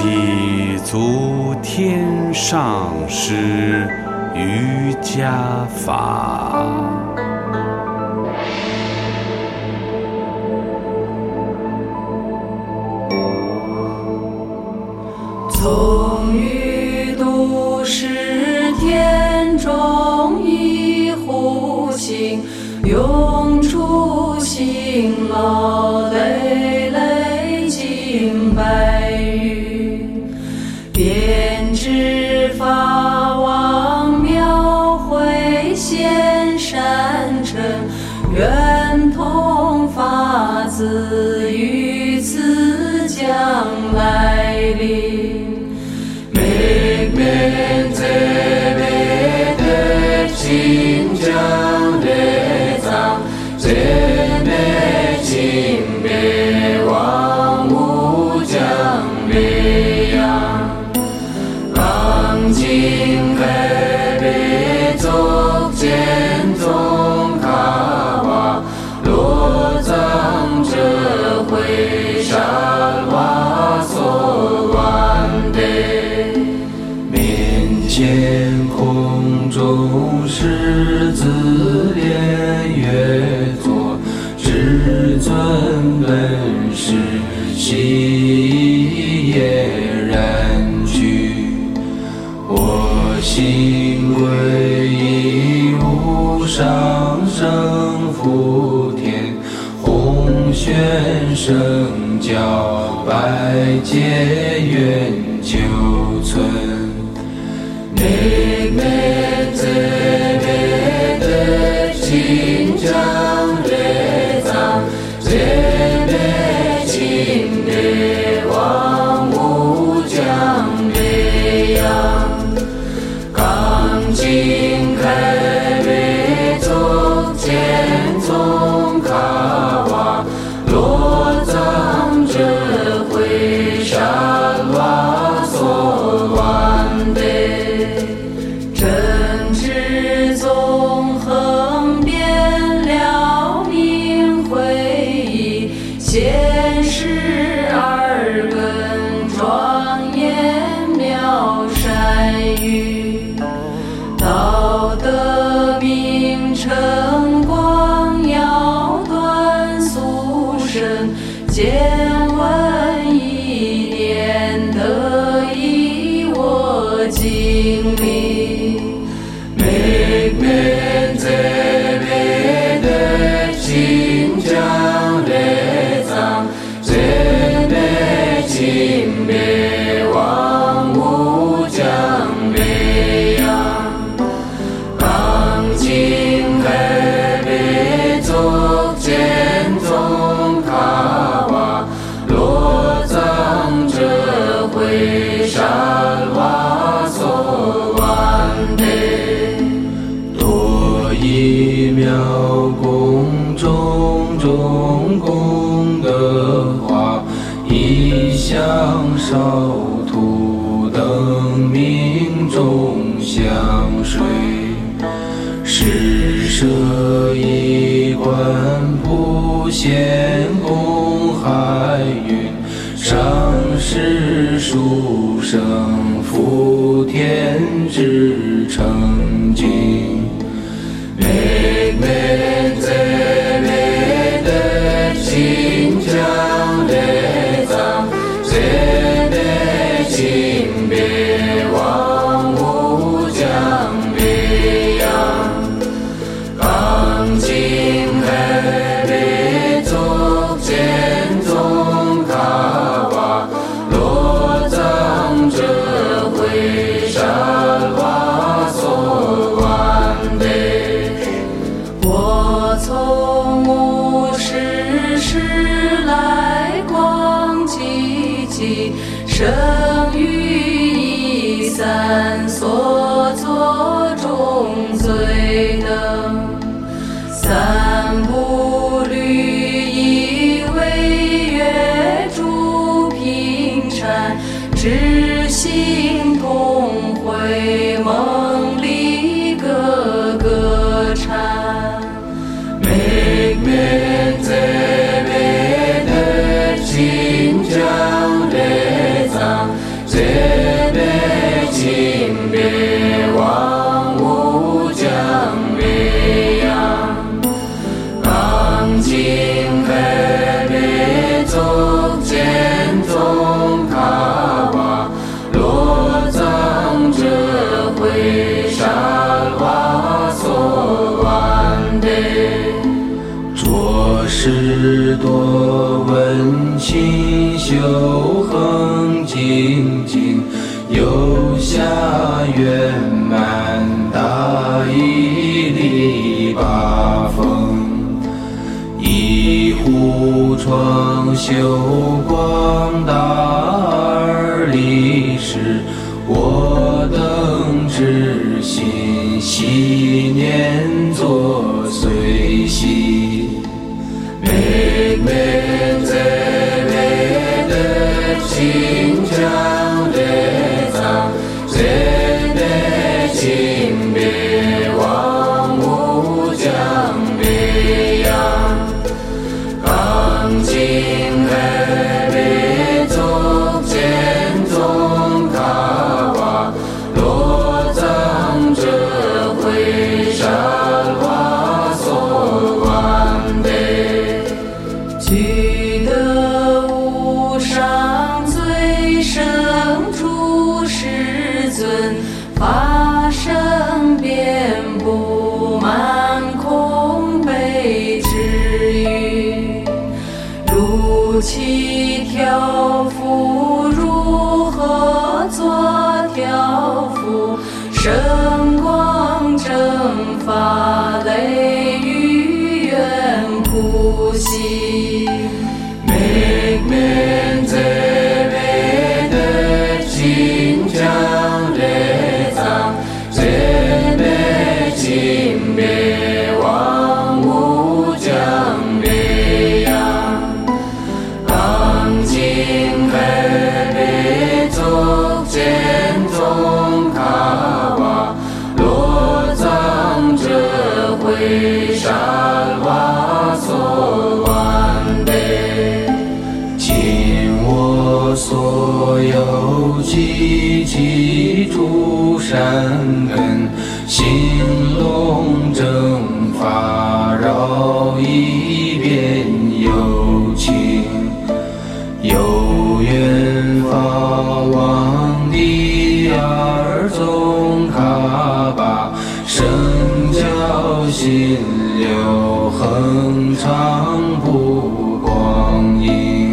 祈足天上师瑜伽法。 从于都是天中一户心，用处辛劳累累经百余，编织法王描绘现山尘，圆通法子于此将来临。心将列藏，这内心别万物将别样，刚经开别足见中卡瓦，罗藏这会山瓦所完的面前。空中狮子连月坐，至尊本师悉耶然具。我心归一无上生福田，弘宣圣教百劫愿求存。这别的心将列藏，这别心别万物将别样，刚经开别足见中卡瓦，罗藏这会山瓦所完的。正知纵横遍了明会意，现世二根庄严妙善语，道德名称光耀端肃深，见闻一念得以我经历。这别的心将列藏，这别心别万物将别样，刚经开别足见中卡瓦，罗藏这会山瓦所完的。一秒宫中种功德化，一向烧土灯明中相随，施舍一观普现公海云，上师殊胜福田之成经。这别的心将列藏，这别心别万物将别样，刚经开别足见中卡瓦，罗藏这会山瓦所完的。我从无始时来光寂寂，生于一三所作中最等，三不律一为月诸平禅，知行同会梦里各个禅。这别的心将列藏， 清修恒精进，有下圆满大义利八风，一护创修光大而利世，我等之心系念作随喜。每在为的清江的藏，在的清别往无将别样，刚进海北走见宗卡瓦，落藏者会山花所完的。 具德无上最胜诸世尊，法身遍布满空悲之语，如其调伏如何作调伏，圣光正法雷雨愿苦喜。每在为的清江的藏，在每清别往无将别样，刚进海北走见宗卡瓦，落藏者会山花所完的。我所有积集诸善根，心龙正法绕一遍有情，有缘法王第二宗卡巴，圣教心流恒常不光阴。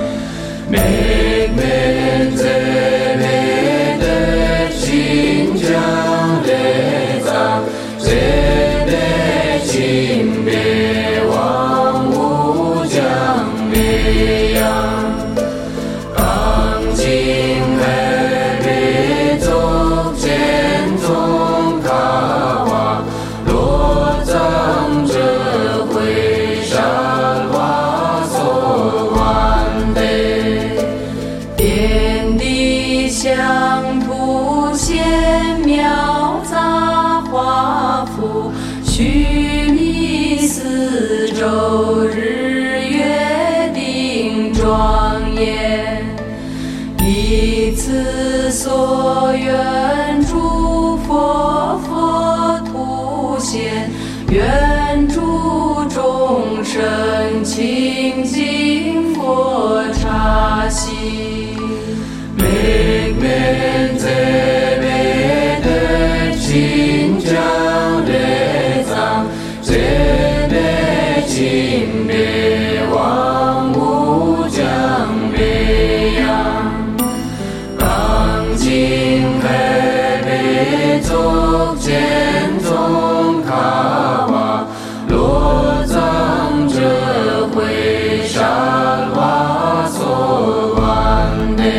每在为的清江的藏，在的清别往无将别样，刚进海北走见宗卡瓦，落藏者会山花所完的。遍地香图显妙杂华符，须弥四周日月定庄严，以此所愿诸佛图现，愿诸众生清净佛刹悉。每在为的清江的藏，在的清别往无将别样，刚进海北走见宗卡瓦，落藏者会山花所完的。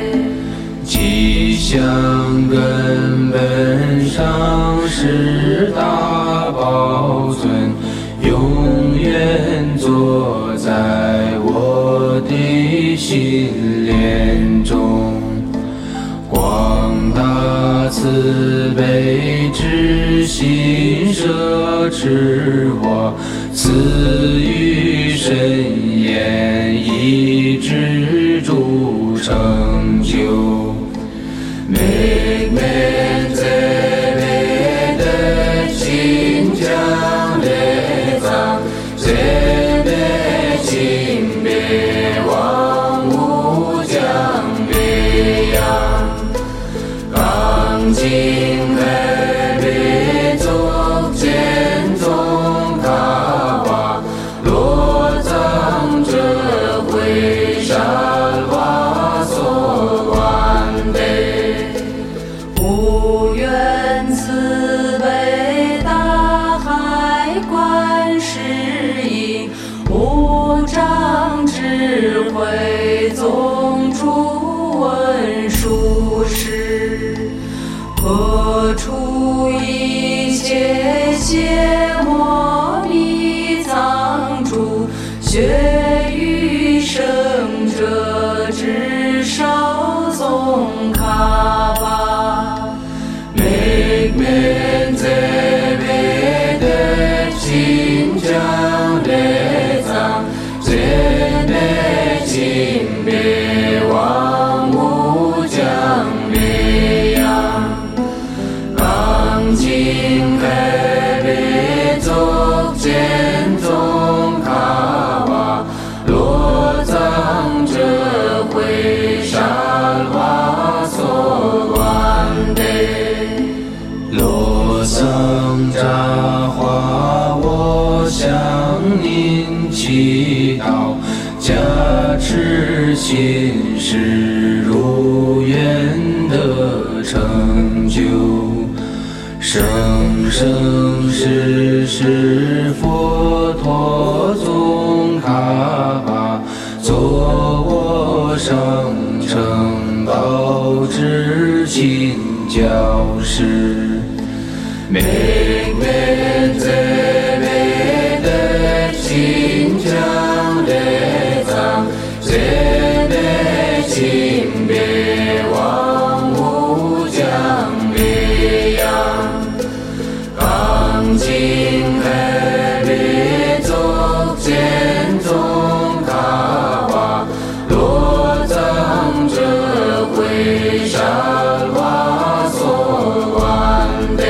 相根本上是大宝尊，永远坐在我的心莲中，广大慈悲之心摄持我，赐予深言以知诸成就。每在为的清江的藏，在的清别往无将别样，刚进海北走见宗卡瓦，落藏者会清别万物将灭扬，钢琴海北走见中卡瓦，落藏着回山花所万代， 罗桑扎花，我向您祈祷，加持心事如愿的成就。生生世世佛陀宗喀巴，做我生成道之亲教师。 每每在每的亲将来藏，在每亲别万物将灭扬，钢琴海北走见中喀巴，落藏着回山花所万代。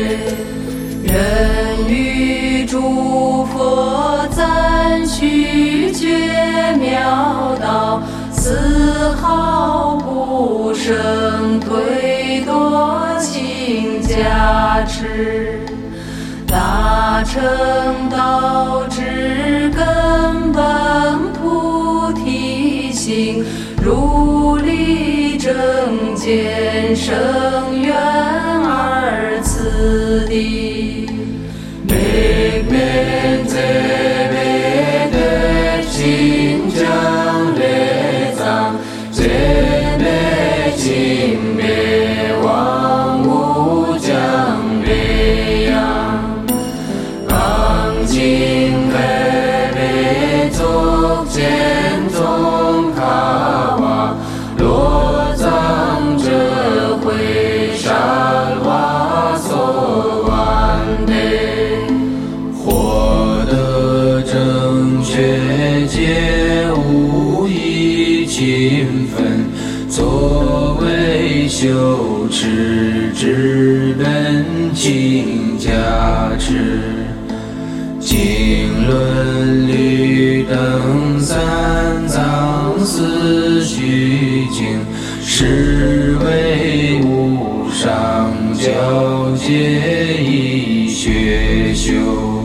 愿与诸佛赞许觉妙道，丝毫不生推多情加持，大乘道之根本菩提心，如理正见生愿二次第，每每在每的亲将来藏，在每亲别万物将灭扬，钢琴海北走见中喀巴，落藏着回山花所万代， 获得正确觉悟以勤奋，作为修持之本请加持。经论律等三藏四须经，是为无上教界以学修。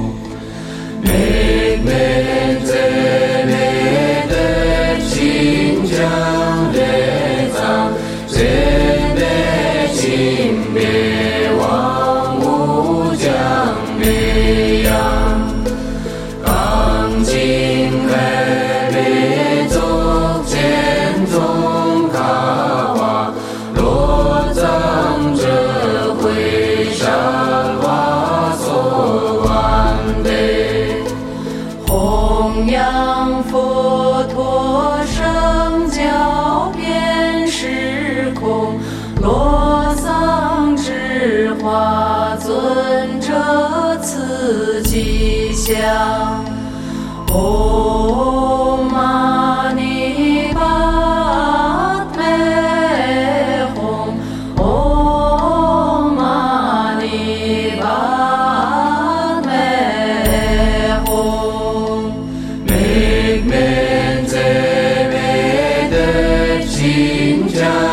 每每在每的亲将来藏，在每亲别万物将灭扬，钢琴海北走见中喀巴，落藏着回山花所万代，弘扬佛陀圣教遍时空，罗桑智化尊者此吉祥。唵嘛呢叭咪吽，唵嘛呢叭咪吽，每每在每的亲将